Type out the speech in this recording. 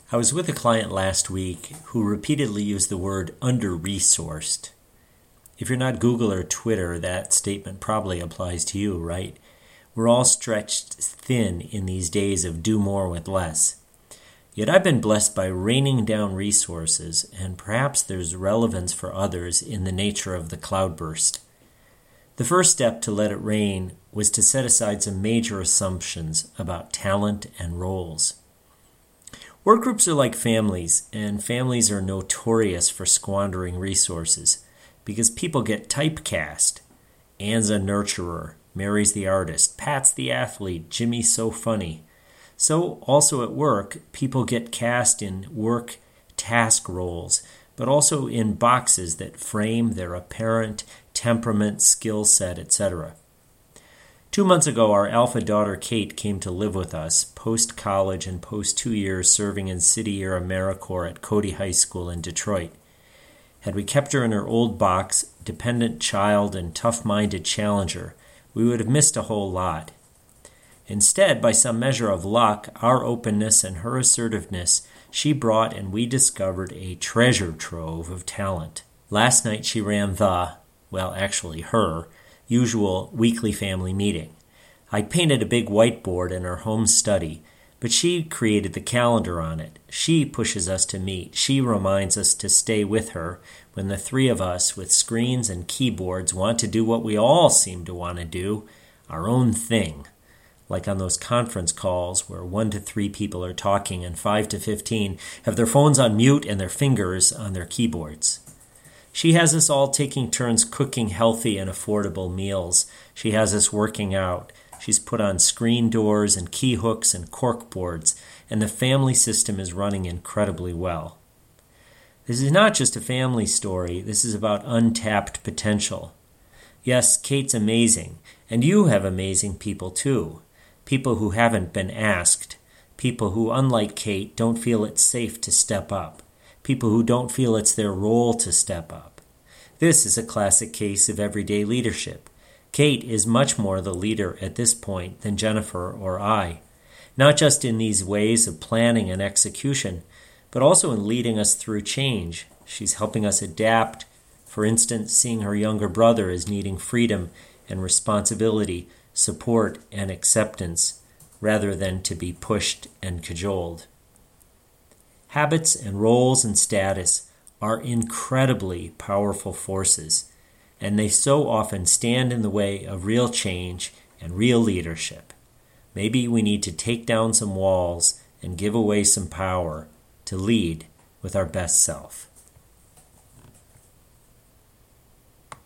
I was with a client last week who repeatedly used the word under-resourced. If you're not Google or Twitter, that statement probably applies to you, right? We're all stretched thin in these days of do more with less. Yet I've been blessed by raining down resources, and perhaps there's relevance for others in the nature of the cloudburst. The first step to let it rain was to set aside some major assumptions about talent and roles. Work groups are like families, and families are notorious for squandering resources because people get typecast. Anne's a nurturer, Mary's the artist, Pat's the athlete, Jimmy's so funny. So also at work, people get cast in work task roles, but also in boxes that frame their apparent temperament, skill set, etc. 2 months ago, our alpha daughter Kate came to live with us, post-college and post-2 years serving in City-era AmeriCorps at Cody High School in Detroit. Had we kept her in her old box, dependent child and tough-minded challenger, we would have missed a whole lot. Instead, by some measure of luck, our openness and her assertiveness, she brought and we discovered a treasure trove of talent. Last night she ran her usual weekly family meeting. I'd painted a big whiteboard in her home study, but she created the calendar on it. She pushes us to meet. She reminds us to stay with her when the three of us with screens and keyboards want to do what we all seem to want to do, our own thing. Like on those conference calls where 1 to 3 people are talking and 5 to 15 have their phones on mute and their fingers on their keyboards. She has us all taking turns cooking healthy and affordable meals. She has us working out. She's put on screen doors and key hooks and cork boards, and the family system is running incredibly well. This is not just a family story. This is about untapped potential. Yes, Kate's amazing, and you have amazing people too. People who haven't been asked. People who, unlike Kate, don't feel it's safe to step up. People who don't feel it's their role to step up. This is a classic case of everyday leadership. Kate is much more the leader at this point than Jennifer or I, not just in these ways of planning and execution, but also in leading us through change. She's helping us adapt, for instance, seeing her younger brother as needing freedom and responsibility, support and acceptance, rather than to be pushed and cajoled. Habits and roles and status are incredibly powerful forces, and they so often stand in the way of real change and real leadership. Maybe we need to take down some walls and give away some power to lead with our best self.